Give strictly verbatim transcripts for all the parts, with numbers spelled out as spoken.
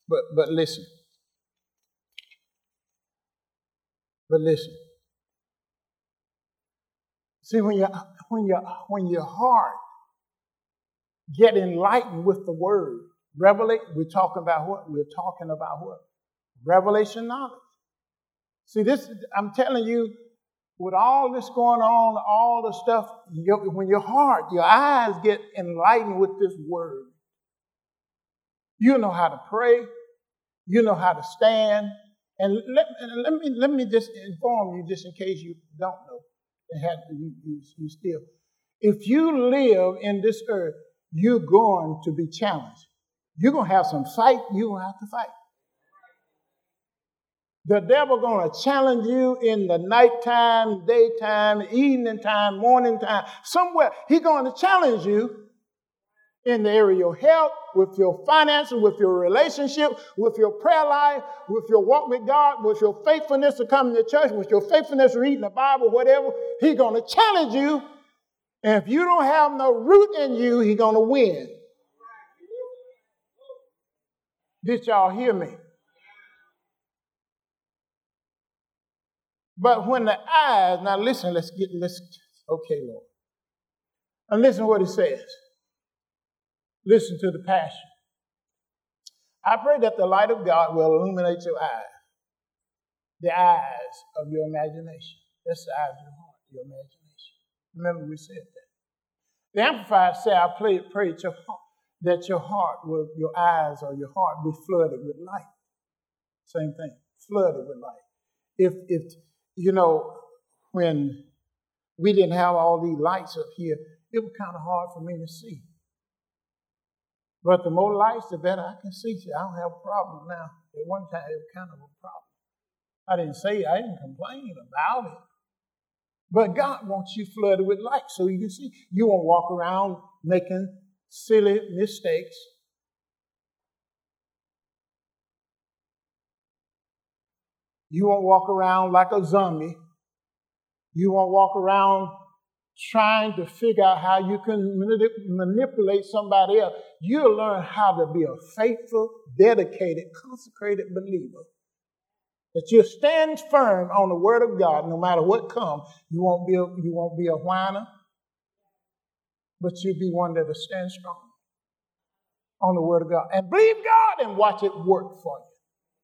But but listen. But listen. See, when you when you when your heart get enlightened with the word, revelation. We're talking about what? We're talking about what? Revelation knowledge. See, this. I'm telling you, with all this going on, all the stuff, your, when your heart, your eyes get enlightened with this word, you know how to pray, you know how to stand. And let, let me let me just inform you, just in case you don't know, and have you, you, you still. If you live in this earth, you're going to be challenged. You're going to have some fight. You're going to have to fight. The devil going to challenge you in the nighttime, daytime, evening time, morning time, somewhere. He's going to challenge you in the area of your health, with your finances, with your relationship, with your prayer life, with your walk with God, with your faithfulness to come to church, with your faithfulness to reading the Bible, whatever. He's going to challenge you. And if you don't have no root in you, he's going to win. Did y'all hear me? But when the eyes, now listen, let's get, let's, okay, Lord. And listen to what it says. Listen to the passion. I pray that the light of God will illuminate your eyes, the eyes of your imagination. That's the eyes of your heart, your imagination. Remember we said that. The Amplified said, I pray, pray that, your heart, that your heart, will, your eyes or your heart be flooded with light. Same thing, flooded with light. If, if you know, when we didn't have all these lights up here, it was kind of hard for me to see. But the more lights, the better I can see. I don't have a problem now. At one time, it was kind of a problem. I didn't say it. I didn't complain about it. But God wants you flooded with light so you can see. You won't walk around making silly mistakes. You won't walk around like a zombie. You won't walk around trying to figure out how you can manip- manipulate somebody else. You'll learn how to be a faithful, dedicated, consecrated believer. That you'll stand firm on the word of God no matter what comes. You won't be a, you won't be a whiner, but you'll be one that will stand strong on the word of God. And believe God and watch it work for you.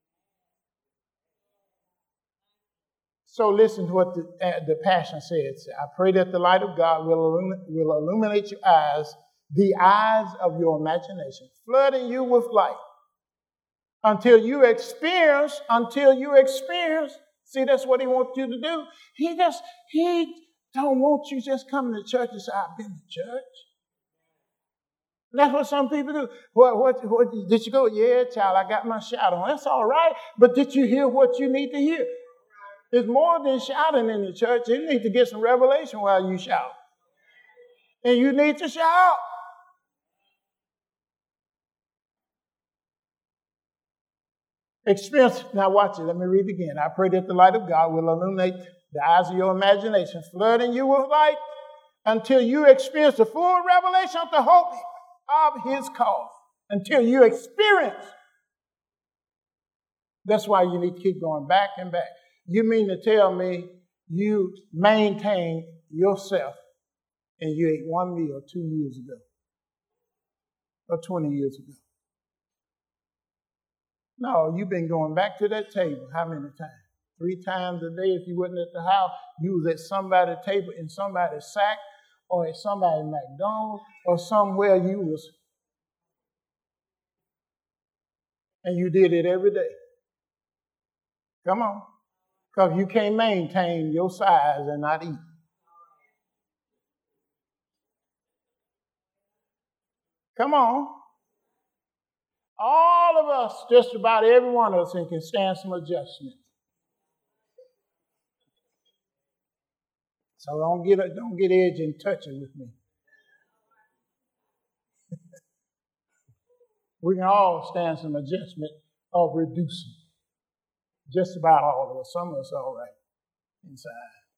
So listen to what the, uh, the Passion says. I pray that the light of God will, illum- will illuminate your eyes, the eyes of your imagination, flooding you with light until you experience, until you experience. See, that's what he wants you to do. He just, he don't want you just coming to church and say, I've been to church. That's what some people do. What, what, what, did you go? Yeah, child, I got my shout on. That's all right. But did you hear what you need to hear? It's more than shouting in the church. You need to get some revelation while you shout. And you need to shout. Experience. Now watch it. Let me read it again. I pray that the light of God will illuminate the eyes of your imagination, flooding you with light until you experience the full revelation of the hope of his call. Until you experience. That's why you need to keep going back and back. You mean to tell me you maintain yourself and you ate one meal two years ago or twenty years ago? No, you've been going back to that table how many times? Three times a day. If you wasn't at the house, you was at somebody's table in somebody's sack or at somebody's McDonald's or somewhere you was. And you did it every day. Come on. Because you can't maintain your size and not eat. Come on. All of us, just about every one of us, can stand some adjustment. So don't get don't get edgy and touchy with me. We can all stand some adjustment of reducing. Just about all of us. Some of us are all right inside.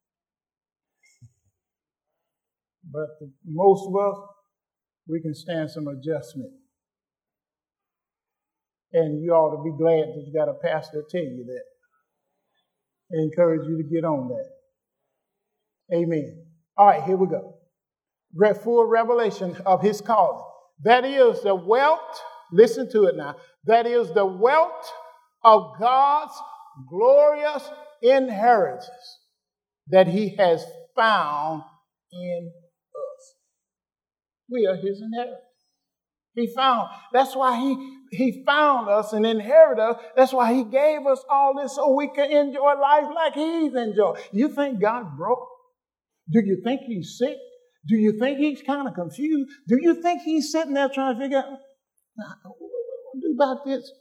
But the, most of us, we can stand some adjustment. And you ought to be glad that you got a pastor to tell you that. I encourage you to get on that. Amen. All right, here we go. Full revelation of his calling. That is the wealth, listen to it now. That is the wealth of God's glorious inheritance that he has found in us. We are his inheritance. He found, that's why he, he found us and inherited us. That's why he gave us all this so we can enjoy life like he's enjoyed. You think God broke? Do you think he's sick? Do you think he's kind of confused? Do you think he's sitting there trying to figure out, nah, what do I do about this?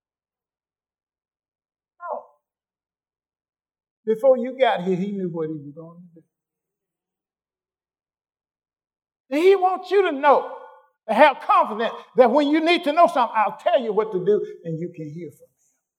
No. Before you got here, he knew what he was going to do. And he wants you to know and have confidence that when you need to know something, I'll tell you what to do and you can hear from me.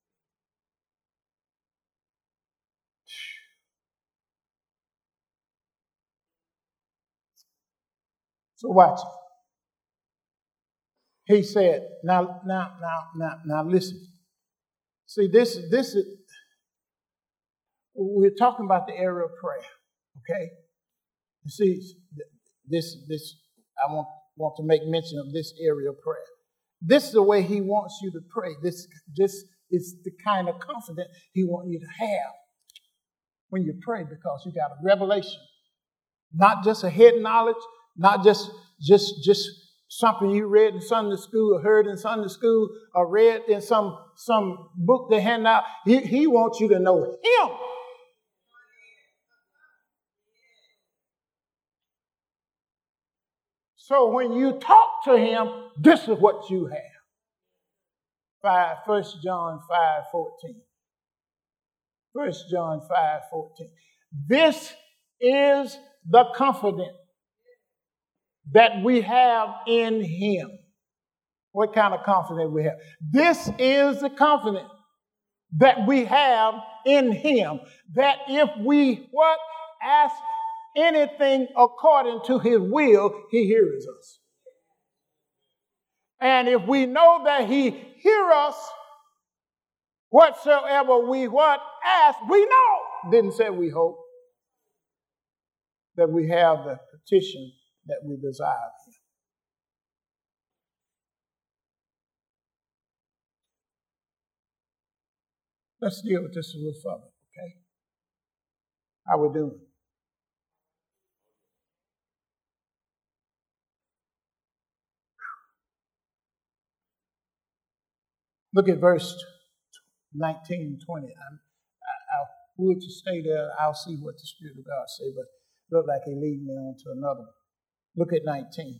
So watch it. He said, now, now, now, now, now listen. See, this, this is, we're talking about the area of prayer, okay? You see, this, this, I want, want to make mention of this area of prayer. This is the way he wants you to pray. This, this is the kind of confidence he wants you to have when you pray, because you got a revelation, not just a head knowledge, not just, just, just something you read in Sunday school or heard in Sunday school or read in some, some book they hand out. He, he wants you to know him. So when you talk to him, this is what you have. Five, First John five fourteen. First John five fourteen. This is the confidence that we have in him. What kind of confidence we have? This is the confidence that we have in him, that if we what ask anything according to his will, he hears us. And if we know that he hears us, whatsoever we what ask, we know. Didn't say we hope. That we have the petition that we desire. Let's deal with this a little further, okay? How we doing? Look at verse nineteen and twenty. I, I, I would to stay there. I'll see what the Spirit of God say, but it look like he lead me on to another one. Look at nineteen.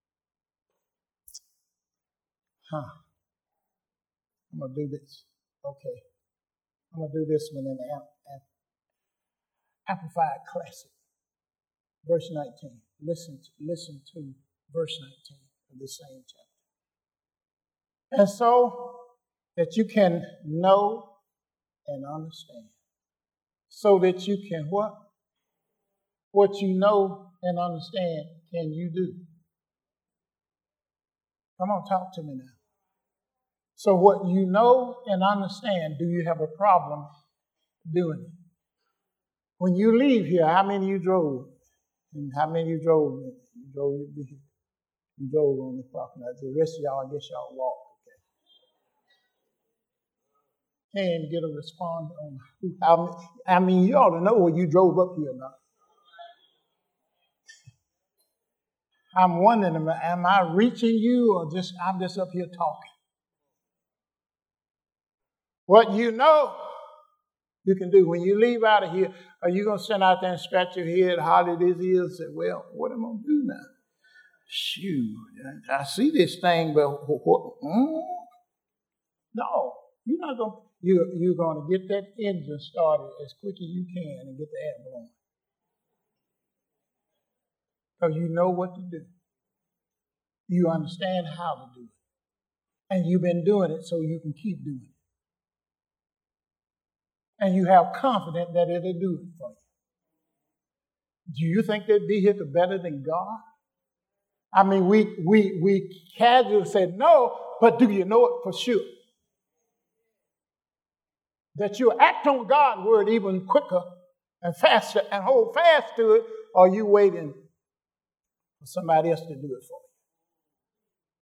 Huh. I'm going to do this. Okay. I'm going to do this one in the Amplified Classic. Verse nineteen. Listen to, listen to verse nineteen of the same chapter. And so that you can know and understand. So that you can what? What you know and understand can you do. Come on, talk to me now. So what you know and understand, do you have a problem doing it? When you leave here, how many you drove? And how many you drove? You drove your vehicle. You drove on the parking lot. The rest of y'all, I guess y'all walked. Okay. Can't get a response on who. How, I mean, you ought to know where you drove up here or not. I'm wondering, am I reaching you or just I'm just up here talking? What you know, you can do. When you leave out of here, are you going to stand out there and scratch your head, holler this ear, and say, well, what am I going to do now? Shoot, I see this thing, but what? Mm? No, you're not going to. You're, you're going to get that engine started as quick as you can and get the air blowing. Because you know what to do. You understand how to do it. And you've been doing it so you can keep doing it. And you have confidence that it'll do it for you. Do you think that vehicle better than God? I mean, we we we casually said no, but do you know it for sure? that you'll act on God's word even quicker and faster and hold fast to it, or are you waiting for somebody else to do it for you?